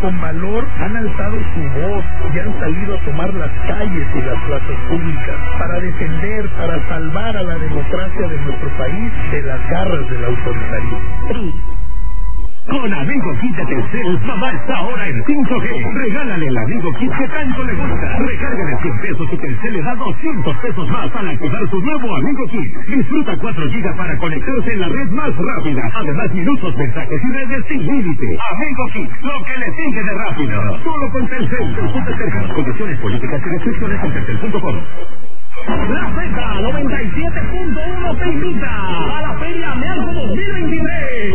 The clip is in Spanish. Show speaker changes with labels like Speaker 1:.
Speaker 1: con valor han alzado su voz y han salido a tomar las calles y las plazas públicas para defender, para salvar a la democracia de nuestro país de las garras del autoritarismo.
Speaker 2: Con Amigo Kit de Telcel, mamá está ahora en 5G. Regálale el Amigo Kit que tanto le gusta. Recárgale 100 pesos y Telcel le da 200 pesos más al activar su nuevo Amigo Kit. Disfruta 4 gigas para conectarse en la red más rápida. Además, minutos, mensajes y redes sin límite. Amigo Kit, lo que le sigue de rápido. Solo con Telcel. Consulta términos, condiciones, políticas y restricciones en telcel.com. La Z 97.1 te invita a la Feria Mealco 2023.